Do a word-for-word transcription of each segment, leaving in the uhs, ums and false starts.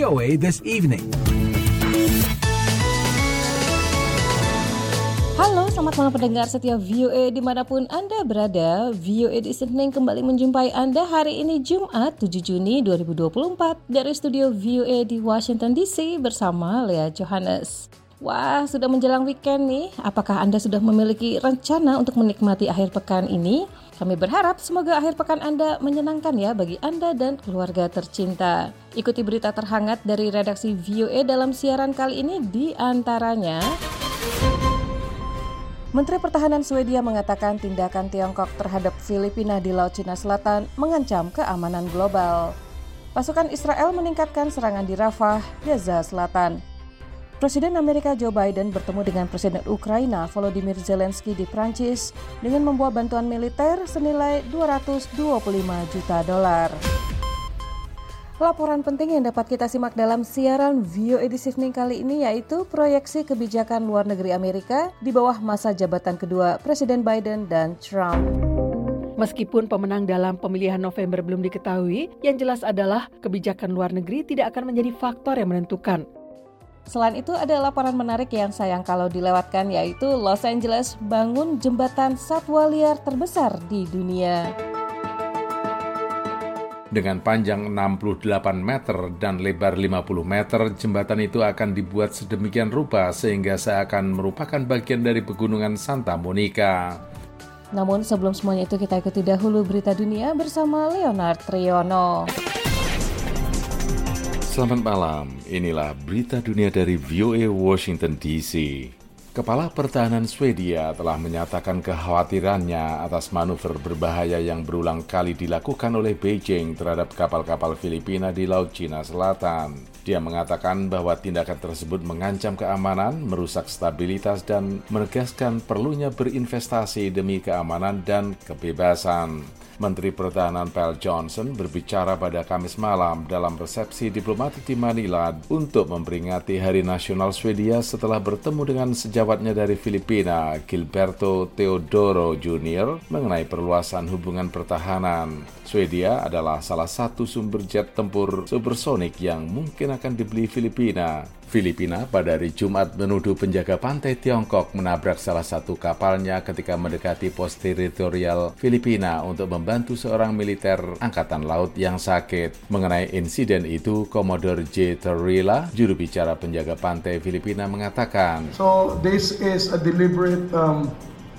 O A This Evening. Halo, selamat malam pendengar setia V O A dimanapun Anda berada. V O A This Evening kembali menjumpai Anda hari ini Jumat tujuh Juni dua ribu dua puluh empat dari studio V O A di Washington D C bersama Lea Johannes. Wah, sudah menjelang weekend nih. Apakah Anda sudah memiliki rencana untuk menikmati akhir pekan ini? Kami berharap semoga akhir pekan Anda menyenangkan ya bagi Anda dan keluarga tercinta. Ikuti berita terhangat dari redaksi V O A dalam siaran kali ini, di antaranya Menteri Pertahanan Swedia mengatakan tindakan Tiongkok terhadap Filipina di Laut Cina Selatan mengancam keamanan global. Pasukan Israel meningkatkan serangan di Rafah, Gaza Selatan. Presiden Amerika Joe Biden bertemu dengan Presiden Ukraina Volodymyr Zelensky di Prancis dengan membawa bantuan militer senilai dua ratus dua puluh lima juta dolar. Laporan penting yang dapat kita simak dalam siaran V O A This Evening kali ini yaitu proyeksi kebijakan luar negeri Amerika di bawah masa jabatan kedua Presiden Biden dan Trump. Meskipun pemenang dalam pemilihan November belum diketahui, yang jelas adalah kebijakan luar negeri tidak akan menjadi faktor yang menentukan. Selain itu ada laporan menarik yang sayang kalau dilewatkan yaitu Los Angeles bangun jembatan satwa liar terbesar di dunia. Dengan panjang enam puluh delapan meter dan lebar lima puluh meter, jembatan itu akan dibuat sedemikian rupa sehingga seakan merupakan bagian dari pegunungan Santa Monica. Namun sebelum semuanya itu kita ikuti dahulu berita dunia bersama Leonard Triono. Selamat malam, inilah berita dunia dari V O A Washington D C. Kepala Pertahanan Swedia telah menyatakan kekhawatirannya atas manuver berbahaya yang berulang kali dilakukan oleh Beijing terhadap kapal-kapal Filipina di Laut Cina Selatan. Dia mengatakan bahwa tindakan tersebut mengancam keamanan, merusak stabilitas, dan menegaskan perlunya berinvestasi demi keamanan dan kebebasan. Menteri Pertahanan Pal Johnson berbicara pada Kamis malam dalam resepsi diplomatik di Manila untuk memperingati Hari Nasional Swedia setelah bertemu dengan sejawatnya dari Filipina, Gilberto Teodoro Junior, mengenai perluasan hubungan pertahanan. Swedia adalah salah satu sumber jet tempur supersonik yang mungkin akan dibeli Filipina. Filipina pada hari Jumat menuduh penjaga pantai Tiongkok menabrak salah satu kapalnya ketika mendekati pos teritorial Filipina untuk membantu seorang militer angkatan laut yang sakit. Mengenai insiden itu, Commodore J. Torrilla, juru bicara penjaga pantai Filipina, mengatakan, So this is a deliberate um,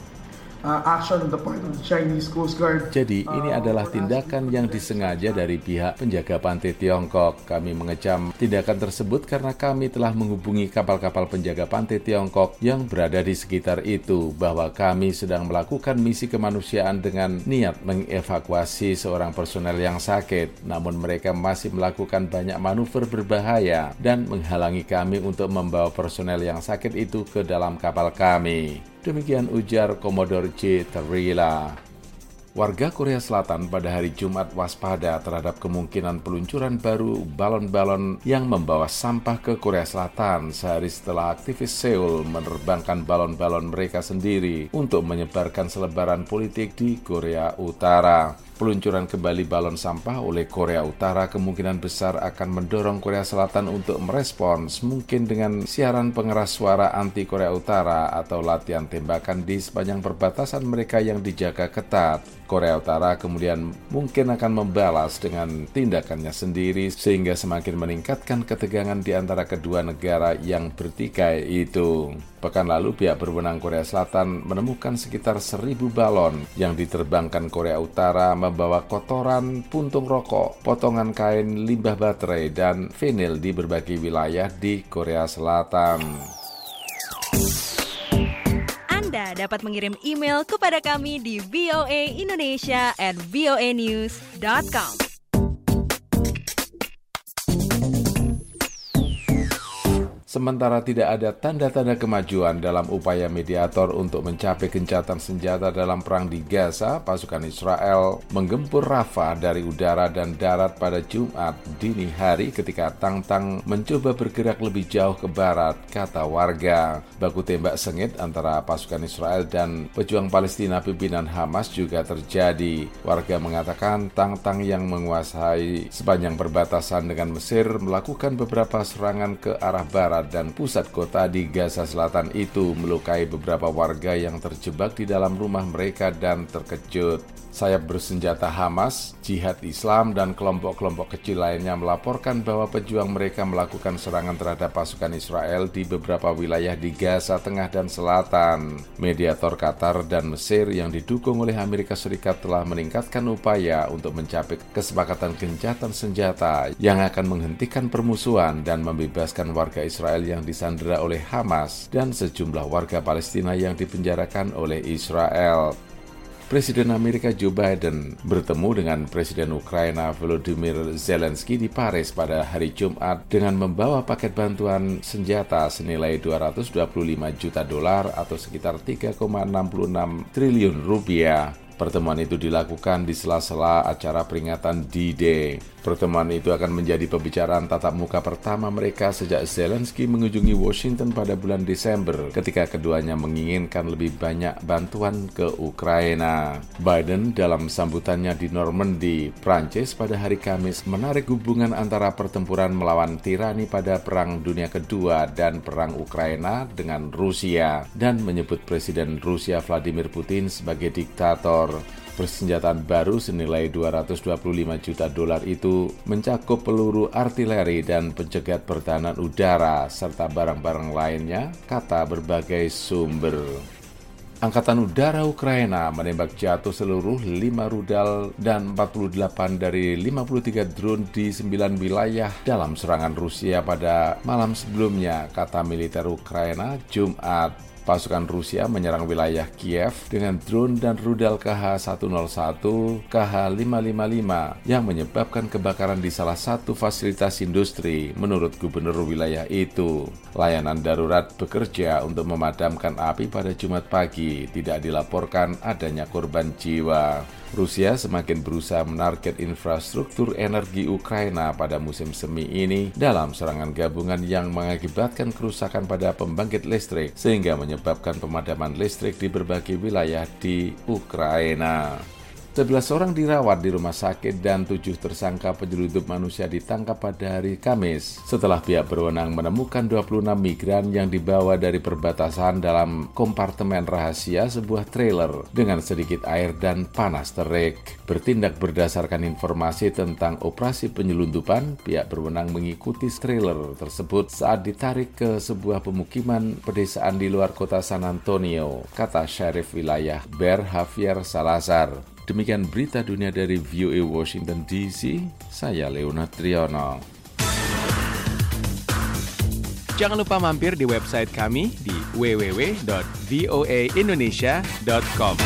Uh, action on the part of the Chinese Coast Guard. Jadi ini adalah tindakan yang disengaja dari pihak penjaga pantai Tiongkok. Kami mengecam tindakan tersebut karena kami telah menghubungi kapal-kapal penjaga pantai Tiongkok yang berada di sekitar itu bahwa kami sedang melakukan misi kemanusiaan dengan niat mengevakuasi seorang personel yang sakit. Namun mereka masih melakukan banyak manuver berbahaya dan menghalangi kami untuk membawa personel yang sakit itu ke dalam kapal kami. Demikian ujar Commodore J. Torrilla. Warga Korea Selatan pada hari Jumat waspada terhadap kemungkinan peluncuran baru balon-balon yang membawa sampah ke Korea Selatan sehari setelah aktivis Seoul menerbangkan balon-balon mereka sendiri untuk menyebarkan selebaran politik di Korea Utara. Peluncuran kembali balon sampah oleh Korea Utara kemungkinan besar akan mendorong Korea Selatan untuk merespons mungkin dengan siaran pengeras suara anti Korea Utara atau latihan tembakan di sepanjang perbatasan mereka yang dijaga ketat. Korea Utara kemudian mungkin akan membalas dengan tindakannya sendiri sehingga semakin meningkatkan ketegangan di antara kedua negara yang bertikai itu. Pekan lalu pihak berwenang Korea Selatan menemukan sekitar seribu balon yang diterbangkan Korea Utara membawa kotoran, puntung rokok, potongan kain, limbah baterai, dan vinil di berbagai wilayah di Korea Selatan. Anda dapat mengirim email kepada kami di voaindonesia at voanews dot com. Sementara tidak ada tanda-tanda kemajuan dalam upaya mediator untuk mencapai gencatan senjata dalam perang di Gaza, pasukan Israel menggempur Rafah dari udara dan darat pada Jumat dini hari ketika Tang-Tang mencoba bergerak lebih jauh ke barat, kata warga. Baku tembak sengit antara pasukan Israel dan pejuang Palestina pimpinan Hamas juga terjadi. Warga mengatakan Tang-Tang yang menguasai sepanjang perbatasan dengan Mesir melakukan beberapa serangan ke arah barat dan pusat kota di Gaza Selatan itu melukai beberapa warga yang terjebak di dalam rumah mereka dan terkejut. Sayap bersenjata Hamas, Jihad Islam, dan kelompok-kelompok kecil lainnya melaporkan bahwa pejuang mereka melakukan serangan terhadap pasukan Israel di beberapa wilayah di Gaza Tengah dan Selatan. Mediator Qatar dan Mesir yang didukung oleh Amerika Serikat telah meningkatkan upaya untuk mencapai kesepakatan gencatan senjata yang akan menghentikan permusuhan dan membebaskan warga Israel yang disandera oleh Hamas dan sejumlah warga Palestina yang dipenjarakan oleh Israel. Presiden Amerika Joe Biden bertemu dengan Presiden Ukraina Volodymyr Zelensky di Paris pada hari Jumat dengan membawa paket bantuan senjata senilai dua ratus dua puluh lima juta dolar atau sekitar tiga koma enam enam triliun rupiah. Pertemuan itu dilakukan di sela-sela acara peringatan D-Day. Pertemuan itu akan menjadi pembicaraan tatap muka pertama mereka sejak Zelensky mengunjungi Washington pada bulan Desember ketika keduanya menginginkan lebih banyak bantuan ke Ukraina. Biden dalam sambutannya di Normandy, Prancis pada hari Kamis menarik hubungan antara pertempuran melawan tirani pada Perang Dunia Kedua dan Perang Ukraina dengan Rusia dan menyebut Presiden Rusia Vladimir Putin sebagai diktator. Persenjataan baru senilai dua ratus dua puluh lima juta dolar itu mencakup peluru artileri dan pencegat pertahanan udara serta barang-barang lainnya, kata berbagai sumber. Angkatan Udara Ukraina menembak jatuh seluruh lima rudal dan empat puluh delapan dari lima puluh tiga drone di sembilan wilayah dalam serangan Rusia pada malam sebelumnya, kata militer Ukraina Jumat. Pasukan Rusia menyerang wilayah Kiev dengan drone dan rudal K H seratus satu, K H lima lima lima yang menyebabkan kebakaran di salah satu fasilitas industri, menurut gubernur wilayah itu. Layanan darurat bekerja untuk memadamkan api pada Jumat pagi, tidak dilaporkan adanya korban jiwa. Rusia semakin berusaha menarget infrastruktur energi Ukraina pada musim semi ini dalam serangan gabungan yang mengakibatkan kerusakan pada pembangkit listrik sehingga menyebabkan pemadaman listrik di berbagai wilayah di Ukraina. sebelas orang dirawat di rumah sakit dan tujuh tersangka penyeludup manusia ditangkap pada hari Kamis setelah pihak berwenang menemukan dua puluh enam migran yang dibawa dari perbatasan dalam kompartemen rahasia sebuah trailer dengan sedikit air dan panas terik. Bertindak berdasarkan informasi tentang operasi penyelundupan, pihak berwenang mengikuti trailer tersebut saat ditarik ke sebuah pemukiman pedesaan di luar kota San Antonio, kata Sheriff wilayah Ber Javier Salazar. Demikian berita dunia dari V O A Washington D C, saya Leonard Triono. Jangan lupa mampir di website kami di w w w dot voa indonesia dot com.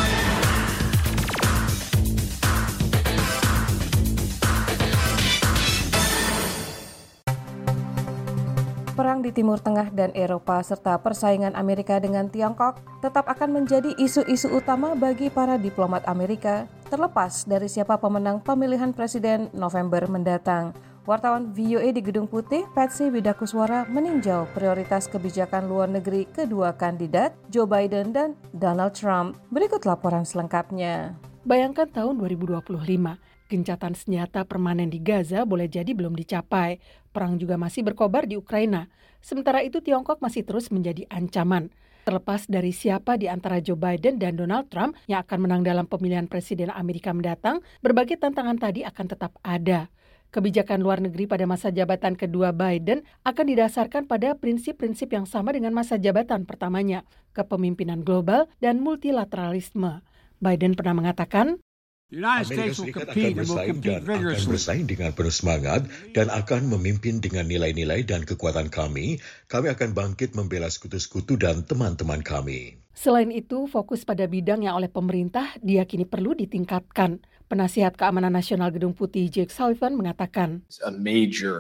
Perang di Timur Tengah dan Eropa serta persaingan Amerika dengan Tiongkok tetap akan menjadi isu-isu utama bagi para diplomat Amerika, terlepas dari siapa pemenang pemilihan presiden November mendatang. Wartawan V O A di Gedung Putih, Patsy Widakuswara, meninjau prioritas kebijakan luar negeri kedua kandidat, Joe Biden dan Donald Trump. Berikut laporan selengkapnya. Bayangkan tahun dua ribu dua puluh lima. Gencatan senjata permanen di Gaza boleh jadi belum dicapai. Perang juga masih berkobar di Ukraina. Sementara itu Tiongkok masih terus menjadi ancaman. Terlepas dari siapa di antara Joe Biden dan Donald Trump yang akan menang dalam pemilihan presiden Amerika mendatang, berbagai tantangan tadi akan tetap ada. Kebijakan luar negeri pada masa jabatan kedua Biden akan didasarkan pada prinsip-prinsip yang sama dengan masa jabatan pertamanya, kepemimpinan global dan multilateralisme. Biden pernah mengatakan, Amerika Serikat akan bersaing dan akan bersaing dengan penuh semangat dan akan memimpin dengan nilai-nilai dan kekuatan kami. Kami akan bangkit membela sekutu-sekutu dan teman-teman kami. Selain itu, fokus pada bidang yang oleh pemerintah diyakini perlu ditingkatkan. Penasihat Keamanan Nasional Gedung Putih Jake Sullivan mengatakan, A major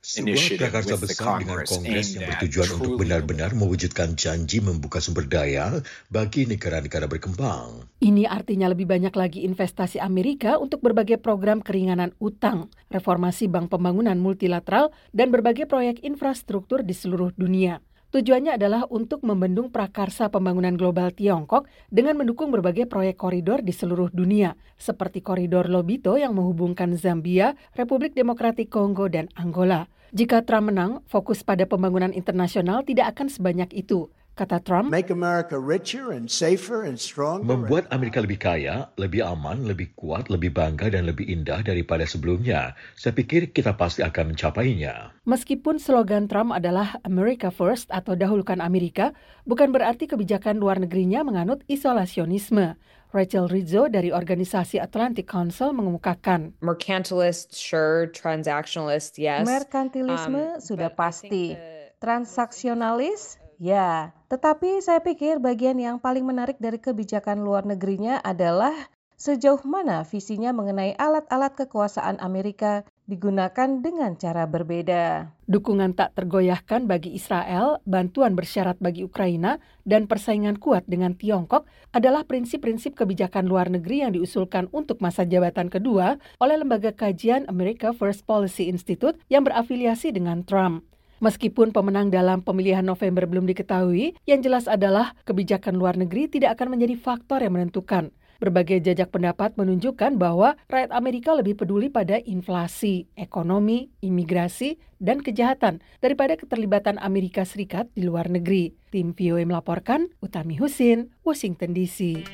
Sebuah prakarsa besar dengan Kongres yang bertujuan untuk benar-benar mewujudkan janji membuka sumber daya bagi negara-negara berkembang. Ini artinya lebih banyak lagi investasi Amerika untuk berbagai program keringanan utang, reformasi bank pembangunan multilateral, dan berbagai proyek infrastruktur di seluruh dunia. Tujuannya adalah untuk membendung prakarsa pembangunan global Tiongkok dengan mendukung berbagai proyek koridor di seluruh dunia, seperti koridor Lobito yang menghubungkan Zambia, Republik Demokratik Kongo, dan Angola. Jika Trump menang, fokus pada pembangunan internasional tidak akan sebanyak itu. Kata Trump, Make America richer and safer and stronger. Membuat Amerika lebih kaya, lebih aman, lebih kuat, lebih bangga, dan lebih indah daripada sebelumnya. Saya pikir kita pasti akan mencapainya. Meskipun slogan Trump adalah America First atau dahulukan Amerika, bukan berarti kebijakan luar negerinya menganut isolasionisme. Rachel Rizzo dari organisasi Atlantic Council mengemukakan, Mercantilist, sure. Transactionalist, yes. Merkantilisme Um, sudah but I pasti. think the- Transaksionalis, ya. Tetapi saya pikir bagian yang paling menarik dari kebijakan luar negerinya adalah sejauh mana visinya mengenai alat-alat kekuasaan Amerika digunakan dengan cara berbeda. dukungan tak tergoyahkan bagi Israel, bantuan bersyarat bagi Ukraina, dan persaingan kuat dengan Tiongkok adalah prinsip-prinsip kebijakan luar negeri yang diusulkan untuk masa jabatan kedua oleh lembaga kajian America First Policy Institute yang berafiliasi dengan Trump. Meskipun pemenang dalam pemilihan November belum diketahui, yang jelas adalah kebijakan luar negeri tidak akan menjadi faktor yang menentukan. Berbagai jajak pendapat menunjukkan bahwa rakyat Amerika lebih peduli pada inflasi, ekonomi, imigrasi, dan kejahatan daripada keterlibatan Amerika Serikat di luar negeri. Tim V O A melaporkan, Utami Husin, Washington D C.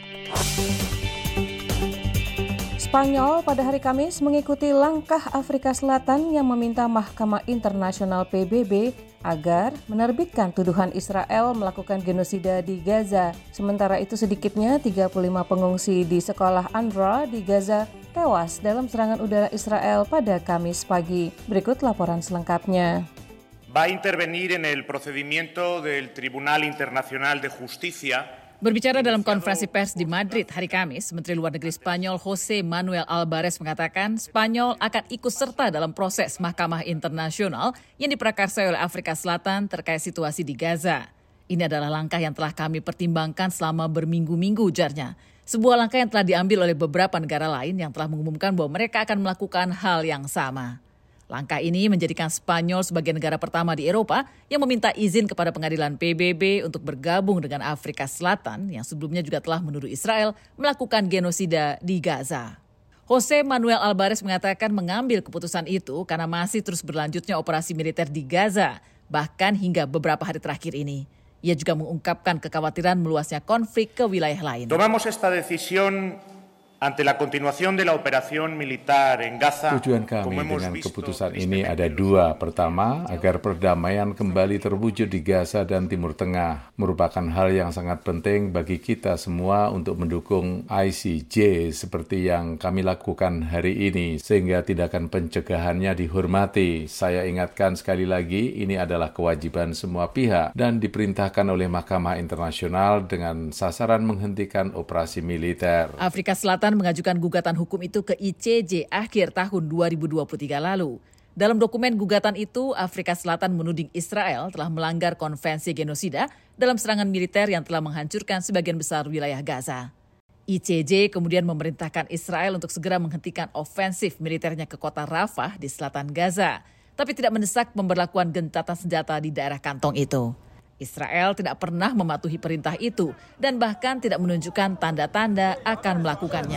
Spanyol pada hari Kamis mengikuti langkah Afrika Selatan yang meminta Mahkamah Internasional P B B agar menerbitkan tuduhan Israel melakukan genosida di Gaza. Sementara itu sedikitnya tiga puluh lima pengungsi di sekolah UNRWA di Gaza tewas dalam serangan udara Israel pada Kamis pagi. Berikut laporan selengkapnya. Va a intervenir en el procedimiento del Tribunal Internacional de Justicia. Berbicara dalam konferensi pers di Madrid hari Kamis, Menteri Luar Negeri Spanyol José Manuel Albares mengatakan Spanyol akan ikut serta dalam proses Mahkamah Internasional yang diprakarsai oleh Afrika Selatan terkait situasi di Gaza. Ini adalah langkah yang telah kami pertimbangkan selama berminggu-minggu, ujarnya. Sebuah langkah yang telah diambil oleh beberapa negara lain yang telah mengumumkan bahwa mereka akan melakukan hal yang sama. Langkah ini menjadikan Spanyol sebagai negara pertama di Eropa yang meminta izin kepada pengadilan P B B untuk bergabung dengan Afrika Selatan yang sebelumnya juga telah menuduh Israel melakukan genosida di Gaza. José Manuel Albares mengatakan mengambil keputusan itu karena masih terus berlanjutnya operasi militer di Gaza, bahkan hingga beberapa hari terakhir ini. Ia juga mengungkapkan kekhawatiran meluasnya konflik ke wilayah lain. Tomamos esta decisión ante la continuación de la operación militar en Gaza. Tujuan kami dengan keputusan ini ada dua. Pertama, agar perdamaian kembali terwujud di Gaza dan Timur Tengah. Merupakan hal yang sangat penting bagi kita semua untuk mendukung I C J seperti yang kami lakukan hari ini, sehingga tindakan pencegahannya dihormati. Saya ingatkan sekali lagi, ini adalah kewajiban semua pihak dan diperintahkan oleh Mahkamah Internasional dengan sasaran menghentikan operasi militer. Afrika Selatan mengajukan gugatan hukum itu ke I C J akhir tahun dua ribu dua puluh tiga lalu. Dalam dokumen gugatan itu, Afrika Selatan menuding Israel telah melanggar konvensi genosida dalam serangan militer yang telah menghancurkan sebagian besar wilayah Gaza. I C J kemudian memerintahkan Israel untuk segera menghentikan ofensif militernya ke kota Rafah di selatan Gaza, tapi tidak mendesak pemberlakuan gencatan senjata di daerah kantong itu. Israel tidak pernah mematuhi perintah itu dan bahkan tidak menunjukkan tanda-tanda akan melakukannya.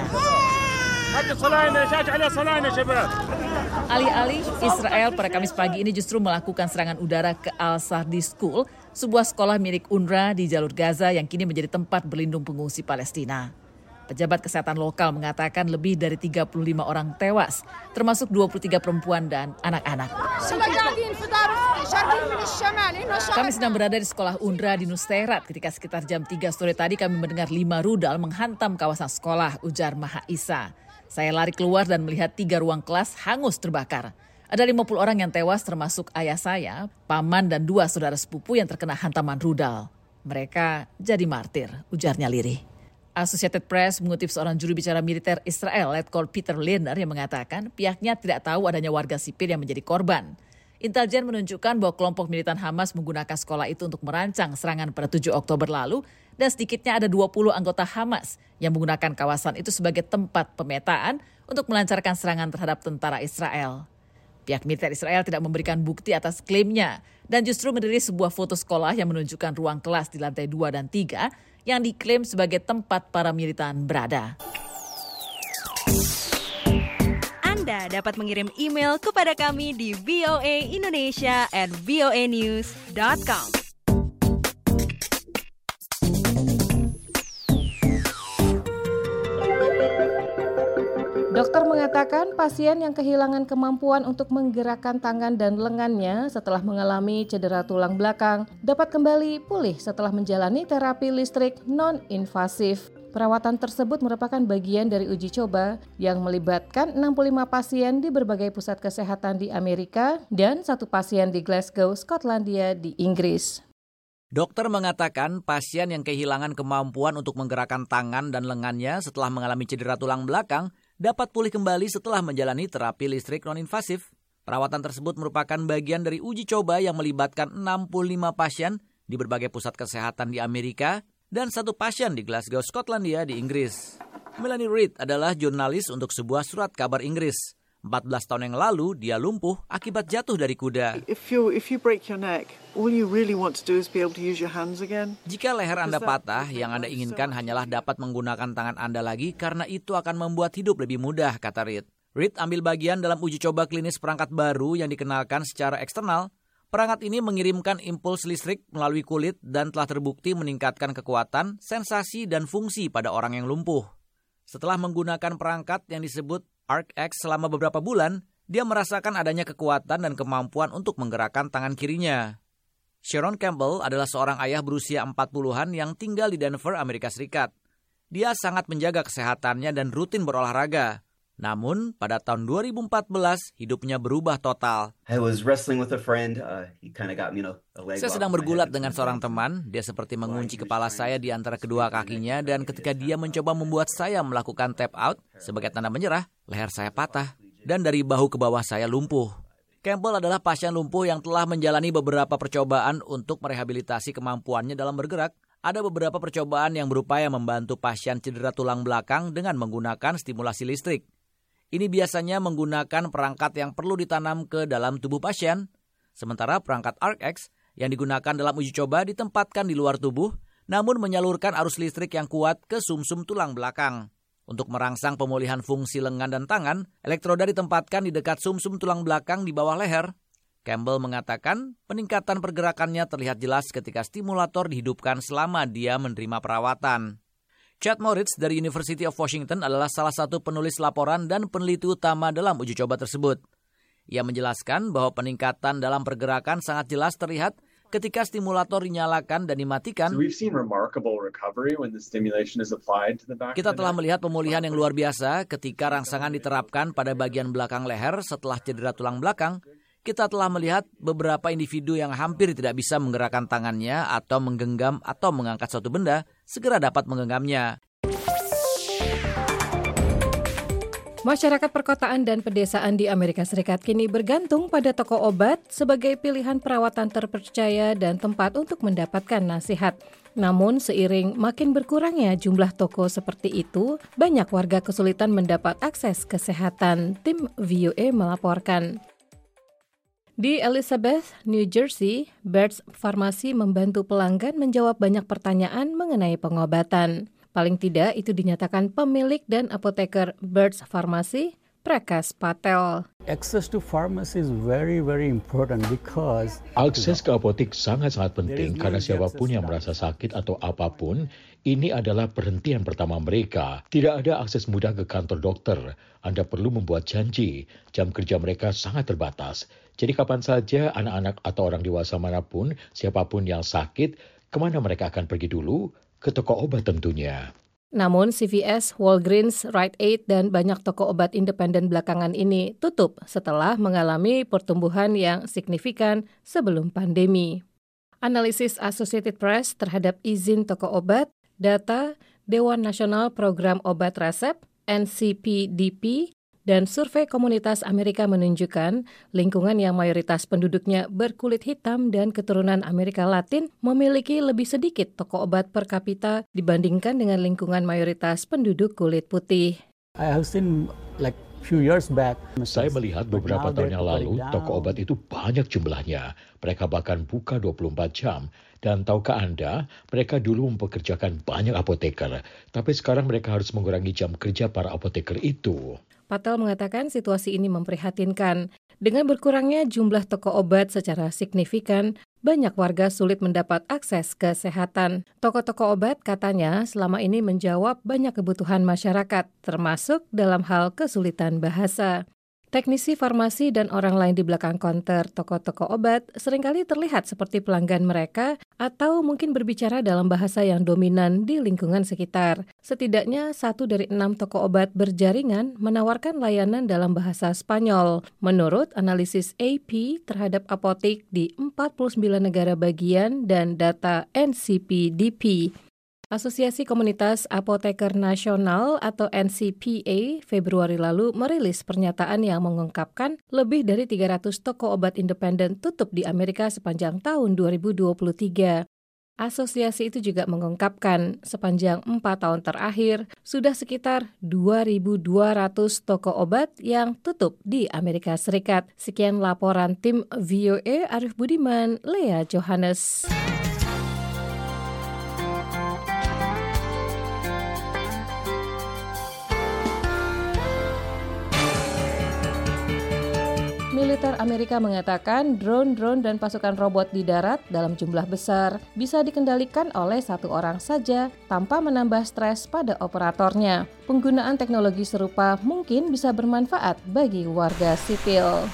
Alih-alih, Israel pada Kamis pagi ini justru melakukan serangan udara ke Al-Sardi School, sebuah sekolah milik UNRWA di jalur Gaza yang kini menjadi tempat berlindung pengungsi Palestina. Pejabat kesehatan lokal mengatakan lebih dari tiga puluh lima orang tewas, termasuk dua puluh tiga perempuan dan anak-anak. Kami sedang berada di sekolah UNRWA di Nusairat ketika sekitar jam tiga sore tadi kami mendengar lima rudal menghantam kawasan sekolah, ujar Maha Isa. Saya lari keluar dan melihat tiga ruang kelas hangus terbakar. Ada lima puluh orang yang tewas termasuk ayah saya, paman dan dua saudara sepupu yang terkena hantaman rudal. Mereka jadi martir, ujarnya lirih. Associated Press mengutip seorang juru bicara militer Israel, Letkol Peter Lerner, yang mengatakan pihaknya tidak tahu adanya warga sipil yang menjadi korban. Intelijen menunjukkan bahwa kelompok militan Hamas menggunakan sekolah itu untuk merancang serangan pada tujuh Oktober lalu dan sedikitnya ada dua puluh anggota Hamas yang menggunakan kawasan itu sebagai tempat pemetaan untuk melancarkan serangan terhadap tentara Israel. Pihak militer Israel tidak memberikan bukti atas klaimnya dan justru merilis sebuah foto sekolah yang menunjukkan ruang kelas di lantai dua dan tiga yang diklaim sebagai tempat para militan berada. Anda dapat mengirim email kepada kami di voaindonesia at voanews dot com. Dokter mengatakan pasien yang kehilangan kemampuan untuk menggerakkan tangan dan lengannya setelah mengalami cedera tulang belakang dapat kembali pulih setelah menjalani terapi listrik non-invasif. Perawatan tersebut merupakan bagian dari uji coba yang melibatkan enam puluh lima pasien di berbagai pusat kesehatan di Amerika dan satu pasien di Glasgow, Skotlandia di Inggris. Dokter mengatakan pasien yang kehilangan kemampuan untuk menggerakkan tangan dan lengannya setelah mengalami cedera tulang belakang dapat pulih kembali setelah menjalani terapi listrik non-invasif. Perawatan tersebut merupakan bagian dari uji coba yang melibatkan enam puluh lima pasien di berbagai pusat kesehatan di Amerika dan satu pasien di Glasgow, Skotlandia di Inggris. Melanie Reid adalah jurnalis untuk sebuah surat kabar Inggris. empat belas tahun yang lalu, dia lumpuh akibat jatuh dari kuda. If you if you break your neck, all you really want to do is be able to use your hands again. Jika leher Anda patah, yang Anda inginkan hanyalah dapat menggunakan tangan Anda lagi karena itu akan membuat hidup lebih mudah, kata Reid. Reid ambil bagian dalam uji coba klinis perangkat baru yang dikenalkan secara eksternal. Perangkat ini mengirimkan impuls listrik melalui kulit dan telah terbukti meningkatkan kekuatan, sensasi, dan fungsi pada orang yang lumpuh. Setelah menggunakan perangkat yang disebut ArcX selama beberapa bulan, dia merasakan adanya kekuatan dan kemampuan untuk menggerakkan tangan kirinya. Sharon Campbell adalah seorang ayah berusia empat puluhan yang tinggal di Denver, Amerika Serikat. Dia sangat menjaga kesehatannya dan rutin berolahraga. Namun, pada tahun dua ribu empat belas, hidupnya berubah total. I was wrestling with a friend. Uh, he kind of got me, you know, a leg. Saya sedang bergulat dengan seorang teman. Dia seperti mengunci kepala saya di antara kedua kakinya dan ketika dia mencoba membuat saya melakukan tap out sebagai tanda menyerah, leher saya patah dan dari bahu ke bawah saya lumpuh. Campbell adalah pasien lumpuh yang telah menjalani beberapa percobaan untuk merehabilitasi kemampuannya dalam bergerak. Ada beberapa percobaan yang berupaya membantu pasien cedera tulang belakang dengan menggunakan stimulasi listrik. Ini biasanya menggunakan perangkat yang perlu ditanam ke dalam tubuh pasien, sementara perangkat ArcX yang digunakan dalam uji coba ditempatkan di luar tubuh, namun menyalurkan arus listrik yang kuat ke sumsum tulang belakang. Untuk merangsang pemulihan fungsi lengan dan tangan, elektroda ditempatkan di dekat sumsum tulang belakang di bawah leher. Campbell mengatakan peningkatan pergerakannya terlihat jelas ketika stimulator dihidupkan selama dia menerima perawatan. Chad Moritz dari University of Washington adalah salah satu penulis laporan dan peneliti utama dalam uji coba tersebut. Ia menjelaskan bahwa peningkatan dalam pergerakan sangat jelas terlihat ketika stimulator dinyalakan dan dimatikan. Kita telah melihat pemulihan yang luar biasa ketika rangsangan diterapkan pada bagian belakang leher setelah cedera tulang belakang. Kita telah melihat beberapa individu yang hampir tidak bisa menggerakkan tangannya atau menggenggam atau mengangkat suatu benda, segera dapat menggenggamnya. Masyarakat perkotaan dan pedesaan di Amerika Serikat kini bergantung pada toko obat sebagai pilihan perawatan terpercaya dan tempat untuk mendapatkan nasihat. Namun seiring makin berkurangnya jumlah toko seperti itu, banyak warga kesulitan mendapat akses kesehatan. Tim V O A melaporkan. Di Elizabeth, New Jersey, Burt's Pharmacy membantu pelanggan menjawab banyak pertanyaan mengenai pengobatan. Paling tidak itu dinyatakan pemilik dan apoteker Burt's Pharmacy, Prakash Patel. Access to pharmacy is very very important because akses ke apotek sangat-sangat penting karena siapapun yang merasa sakit atau apapun, ini adalah perhentian pertama mereka. Tidak ada akses mudah ke kantor dokter. Anda perlu membuat janji. Jam kerja mereka sangat terbatas. Jadi kapan saja anak-anak atau orang dewasa manapun, siapapun yang sakit, kemana mereka akan pergi dulu? Ke toko obat tentunya. Namun C V S, Walgreens, Rite Aid, dan banyak toko obat independen belakangan ini tutup setelah mengalami pertumbuhan yang signifikan sebelum pandemi. Analisis Associated Press terhadap izin toko obat, data Dewan Nasional Program Obat Resep, N C P D P, Dan survei komunitas Amerika menunjukkan lingkungan yang mayoritas penduduknya berkulit hitam dan keturunan Amerika Latin memiliki lebih sedikit toko obat per kapita dibandingkan dengan lingkungan mayoritas penduduk kulit putih. I have seen like few years back. Saya melihat beberapa tahun yang lalu, toko obat itu banyak jumlahnya. Mereka bahkan buka dua puluh empat jam. Dan tahukah Anda, mereka dulu mempekerjakan banyak apoteker. Tapi sekarang mereka harus mengurangi jam kerja para apoteker itu. Patel mengatakan situasi ini memprihatinkan. Dengan berkurangnya jumlah toko obat secara signifikan, banyak warga sulit mendapat akses kesehatan. Toko-toko obat katanya selama ini menjawab banyak kebutuhan masyarakat, termasuk dalam hal kesulitan bahasa. Teknisi farmasi dan orang lain di belakang konter toko-toko obat seringkali terlihat seperti pelanggan mereka atau mungkin berbicara dalam bahasa yang dominan di lingkungan sekitar. Setidaknya satu dari enam toko obat berjaringan menawarkan layanan dalam bahasa Spanyol, menurut analisis A P terhadap apotek di empat puluh sembilan negara bagian dan data N C P D P. Asosiasi Komunitas Apoteker Nasional atau N C P A Februari lalu merilis pernyataan yang mengungkapkan lebih dari tiga ratus toko obat independen tutup di Amerika sepanjang tahun dua ribu dua puluh tiga. Asosiasi itu juga mengungkapkan sepanjang empat tahun terakhir sudah sekitar dua ribu dua ratus toko obat yang tutup di Amerika Serikat. Sekian laporan tim V O A Arif Budiman, Lea Johannes. Militer Amerika mengatakan drone-drone dan pasukan robot di darat dalam jumlah besar bisa dikendalikan oleh satu orang saja tanpa menambah stres pada operatornya. Penggunaan teknologi serupa mungkin bisa bermanfaat bagi warga sipil.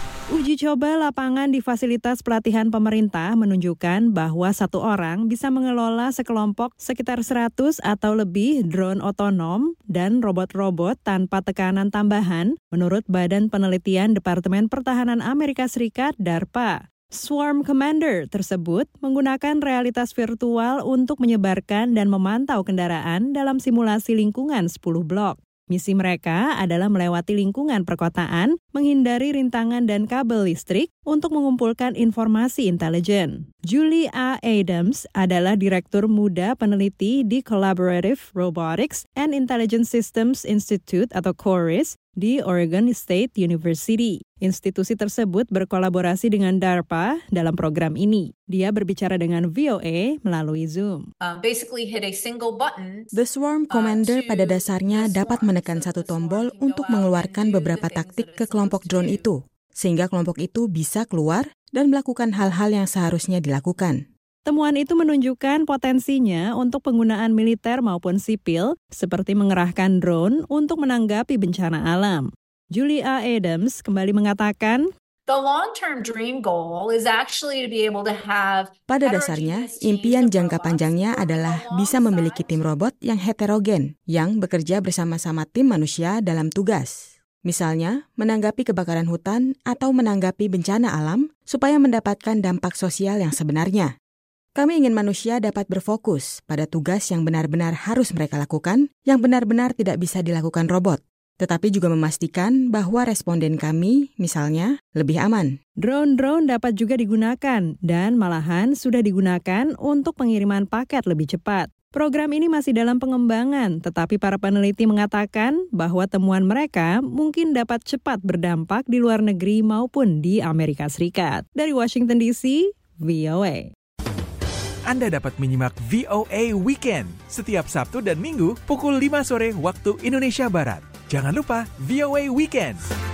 Uji coba lapangan di fasilitas pelatihan pemerintah menunjukkan bahwa satu orang bisa mengelola sekelompok sekitar seratus atau lebih drone otonom dan robot-robot tanpa tekanan tambahan, menurut Badan Penelitian Departemen Pertahanan Amerika Serikat DARPA. Swarm Commander tersebut menggunakan realitas virtual untuk menyebarkan dan memantau kendaraan dalam simulasi lingkungan sepuluh blok. Misi mereka adalah melewati lingkungan perkotaan, menghindari rintangan dan kabel listrik untuk mengumpulkan informasi intelijen. Julie A. Adams adalah Direktur Muda Peneliti di Collaborative Robotics and Intelligence Systems Institute atau CORIS di Oregon State University. Institusi tersebut berkolaborasi dengan DARPA dalam program ini. Dia berbicara dengan V O A melalui Zoom. Uh, basically hit a single button. The Swarm Commander pada dasarnya dapat menekan satu tombol untuk mengeluarkan beberapa taktik ke kelompok drone itu, sehingga kelompok itu bisa keluar dan melakukan hal-hal yang seharusnya dilakukan. Temuan itu menunjukkan potensinya untuk penggunaan militer maupun sipil, seperti mengerahkan drone untuk menanggapi bencana alam. Julie A. Adams kembali mengatakan, The long-term dream goal is actually to be able to have Pada dasarnya, impian jangka panjangnya adalah bisa memiliki tim robot yang heterogen, yang bekerja bersama-sama tim manusia dalam tugas. Misalnya, menanggapi kebakaran hutan atau menanggapi bencana alam supaya mendapatkan dampak sosial yang sebenarnya. Kami ingin manusia dapat berfokus pada tugas yang benar-benar harus mereka lakukan, yang benar-benar tidak bisa dilakukan robot, tetapi juga memastikan bahwa responden kami, misalnya, lebih aman. Drone-drone dapat juga digunakan dan malahan sudah digunakan untuk pengiriman paket lebih cepat. Program ini masih dalam pengembangan, tetapi para peneliti mengatakan bahwa temuan mereka mungkin dapat cepat berdampak di luar negeri maupun di Amerika Serikat. Dari Washington D C, V O A. Anda dapat menyimak V O A Weekend setiap Sabtu dan Minggu pukul lima sore waktu Indonesia Barat. Jangan lupa V O A Weekend.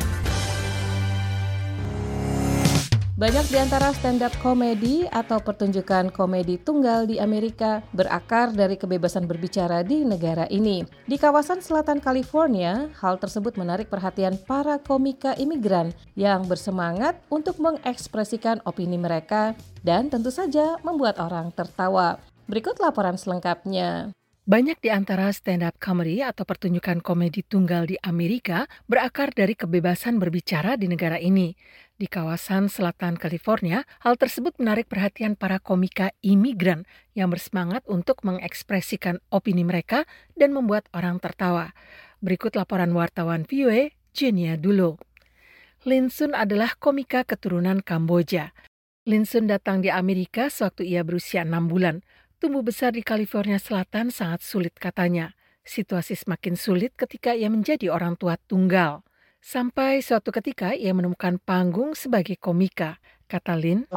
Banyak di antara stand-up komedi atau pertunjukan komedi tunggal di Amerika berakar dari kebebasan berbicara di negara ini. Di kawasan selatan California, hal tersebut menarik perhatian para komika imigran yang bersemangat untuk mengekspresikan opini mereka dan tentu saja membuat orang tertawa. Berikut laporan selengkapnya. Banyak di antara stand-up comedy atau pertunjukan komedi tunggal di Amerika berakar dari kebebasan berbicara di negara ini. Di kawasan selatan California, hal tersebut menarik perhatian para komika imigran yang bersemangat untuk mengekspresikan opini mereka dan membuat orang tertawa. Berikut laporan wartawan V O A, Genia dulu. Lin Sun adalah komika keturunan Kamboja. Lin Sun datang di Amerika sewaktu ia berusia enam bulan. Tumbuh besar di California Selatan sangat sulit katanya. Situasi semakin sulit ketika ia menjadi orang tua tunggal. Sampai suatu ketika ia menemukan panggung sebagai komika. Kata Lin,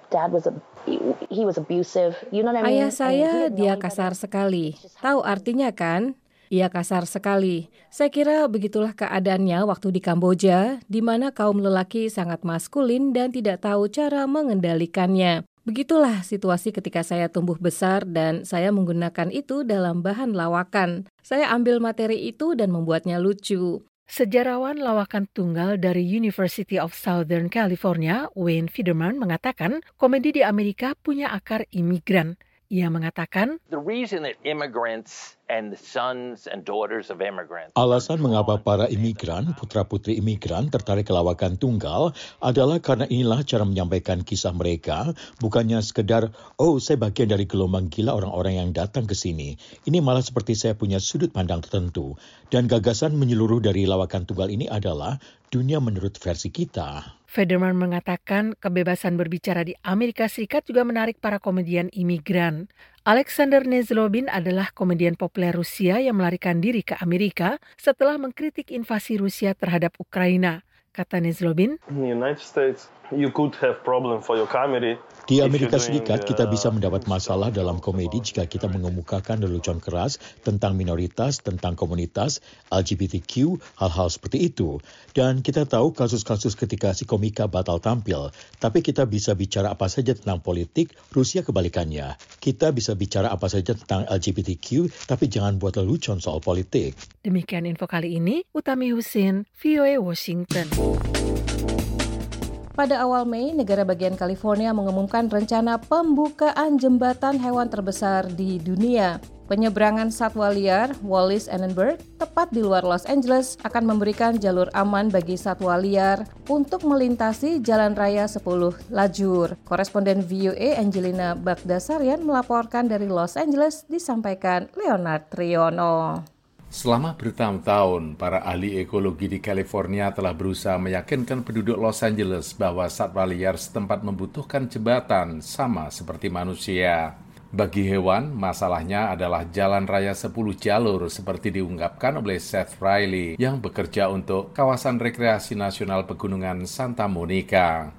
ayah saya dia kasar sekali. Tahu artinya kan? Ia kasar sekali. Saya kira begitulah keadaannya waktu di Kamboja, di mana kaum lelaki sangat maskulin dan tidak tahu cara mengendalikannya. Begitulah situasi ketika saya tumbuh besar dan saya menggunakan itu dalam bahan lawakan. Saya ambil materi itu dan membuatnya lucu. Sejarawan lawakan tunggal dari University of Southern California, Wayne Fiederman, mengatakan komedi di Amerika punya akar imigran. Ia mengatakan, The reason that immigrants and the sons and daughters of immigrants. Alasan mengapa para imigran, putra-putri imigran tertarik ke lawakan tunggal adalah karena inilah cara menyampaikan kisah mereka, bukannya sekedar, oh saya bagian dari gelombang gila orang-orang yang datang ke sini. Ini malah seperti saya punya sudut pandang tertentu. Dan gagasan menyeluruh dari lawakan tunggal ini adalah dunia menurut versi kita. Federman mengatakan kebebasan berbicara di Amerika Serikat juga menarik para komedian imigran. Alexander Nezlobin adalah komedian populer Rusia yang melarikan diri ke Amerika setelah mengkritik invasi Rusia terhadap Ukraina. Kata Nezlobin, di Amerika Serikat kita bisa mendapat masalah dalam komedi jika kita mengemukakan lelucon keras tentang minoritas, tentang komunitas, L G B T Q, hal-hal seperti itu. Dan kita tahu kasus-kasus ketika si komika batal tampil, tapi kita bisa bicara apa saja tentang politik, Rusia kebalikannya. Kita bisa bicara apa saja tentang L G B T Q, tapi jangan buat lelucon soal politik. Demikian info kali ini, Utami Husin, V O A Washington. Pada awal Mei, negara bagian California mengumumkan rencana pembukaan jembatan hewan terbesar di dunia. Penyeberangan satwa liar Wallis-Annenberg, tepat di luar Los Angeles, akan memberikan jalur aman bagi satwa liar untuk melintasi jalan raya sepuluh lajur. Koresponden V O A Angelina Bagdasarian melaporkan dari Los Angeles, disampaikan Leonard Triono. Selama bertahun-tahun, para ahli ekologi di California telah berusaha meyakinkan penduduk Los Angeles bahwa satwa liar setempat membutuhkan jembatan sama seperti manusia. Bagi hewan, masalahnya adalah jalan raya sepuluh jalur seperti diungkapkan oleh Seth Riley yang bekerja untuk kawasan rekreasi nasional pegunungan Santa Monica.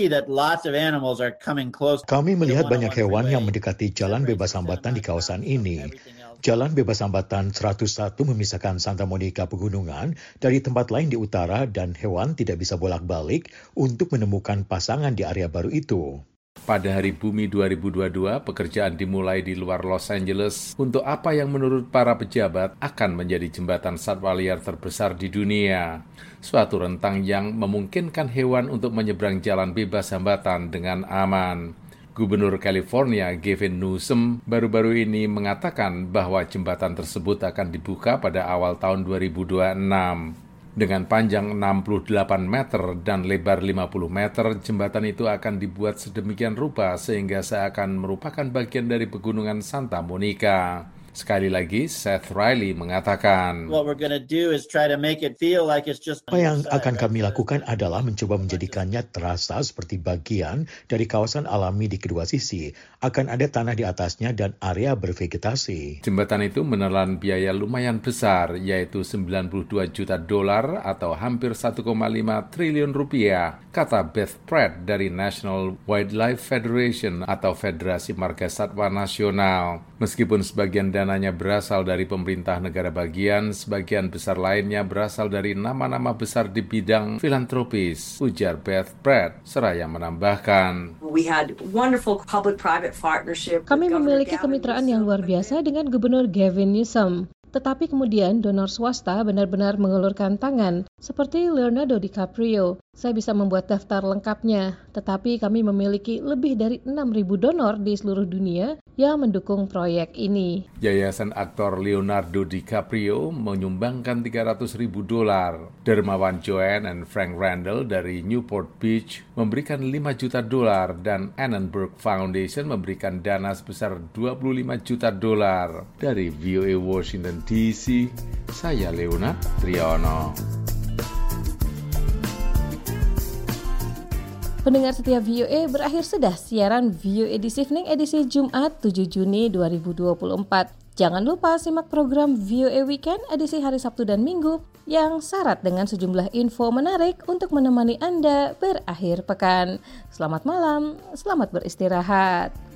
Kami melihat banyak hewan yang mendekati jalan bebas hambatan di kawasan ini. Jalan bebas hambatan seratus satu memisahkan Santa Monica pegunungan dari tempat lain di utara dan hewan tidak bisa bolak-balik untuk menemukan pasangan di area baru itu. Pada Hari Bumi dua ribu dua puluh dua, pekerjaan dimulai di luar Los Angeles untuk apa yang menurut para pejabat akan menjadi jembatan satwa liar terbesar di dunia. Suatu rentang yang memungkinkan hewan untuk menyeberang jalan bebas hambatan dengan aman. Gubernur California Gavin Newsom baru-baru ini mengatakan bahwa jembatan tersebut akan dibuka pada awal tahun dua ribu dua puluh enam. Dengan panjang enam puluh delapan meter dan lebar lima puluh meter, jembatan itu akan dibuat sedemikian rupa sehingga seakan merupakan bagian dari pegunungan Santa Monica. Sekali lagi, Seth Riley mengatakan, apa yang akan kami lakukan adalah mencoba menjadikannya terasa seperti bagian dari kawasan alami di kedua sisi. Akan ada tanah di atasnya dan area bervegetasi. Jembatan itu menelan biaya lumayan besar, yaitu sembilan puluh dua juta dolar atau hampir satu koma lima triliun rupiah, kata Beth Pratt dari National Wildlife Federation atau Federasi Marga Satwa Nasional. Meskipun sebagian dananya berasal dari pemerintah negara bagian, sebagian besar lainnya berasal dari nama-nama besar di bidang filantropis, ujar Beth Pratt, seraya menambahkan. Kami memiliki kemitraan yang luar biasa dengan Gubernur Gavin Newsom. Tetapi kemudian donor swasta benar-benar mengulurkan tangan, seperti Leonardo DiCaprio. Saya bisa membuat daftar lengkapnya, tetapi kami memiliki lebih dari enam ribu donor di seluruh dunia yang mendukung proyek ini. Yayasan aktor Leonardo DiCaprio menyumbangkan tiga ratus ribu dolar. Dermawan Joanne and Frank Randall dari Newport Beach memberikan lima juta dolar dan Annenberg Foundation memberikan dana sebesar dua puluh lima juta dolar. Dari V O A Washington D C, saya Leonard Triono. Pendengar setia V O A, berakhir sudah siaran V O A This Evening edisi Jumat tujuh Juni dua ribu dua puluh empat. Jangan lupa simak program V O A Weekend edisi hari Sabtu dan Minggu yang syarat dengan sejumlah info menarik untuk menemani Anda berakhir pekan. Selamat malam, selamat beristirahat.